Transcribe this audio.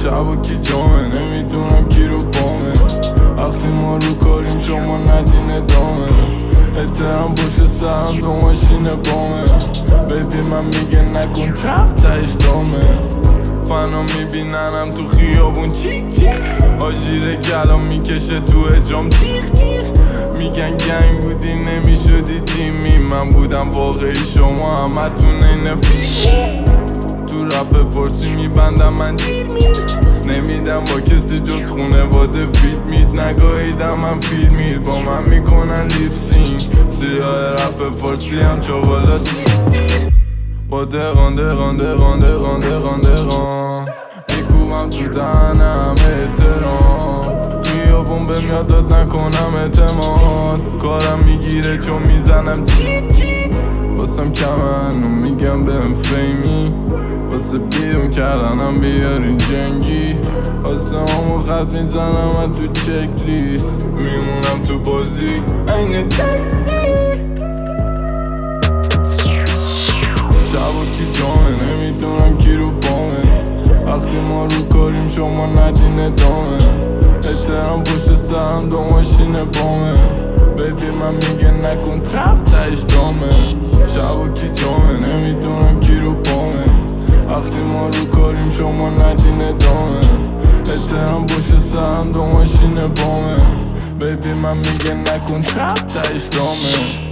شبا کی جامه نمیدونم کی رو بامه وقتی ما رو کاریم شما ندین ادامه احترام باشه سرم دو ماشین بامه بیبی من میگه نکن ترپ تایش دامه فنا میبیننم تو خیابون چیک چیک آجیره کلام میکشه تو اجرام تیخ تیخ میگن گنگ بودی نمیشدی تیمی من بودم واقعی شما همتون این تو رپ فارسی میبندم من دیر میر نمیدم با کسی جز خونواده فیت مید نگاهیدم من فیلم میر با من میکنن لیپسینگ سیاه رپ فارسی هم چاوالا با دقان دقان دقان دقان دقان دقان میکوبم تو دهنم احترام خیابون بهم یاد داد نکنم اعتماد کارم میگیره چون میزنم چیت چیت واسم کمن و میگم بهم فیمی واسه بیرون کردنم بیارین جنگی واسه همو خط میزنم من تو چک لیست میمونم تو بازی این تکسی شبا کی جامه نمیدونم کی رو بامه وقتی ما رو کاریم شما ندین ادامه احترام پشت سرم دو ماشین بامه بیبی من میگه نکن ترپ تایش دامه شبا کی جامه نمیدونم کی رو بامه وقتی ما رو کاریم شما ندین ادامه احترام پشت سرم دو ماشین بامه بیبی من میگه نکن ترپ تایش دامه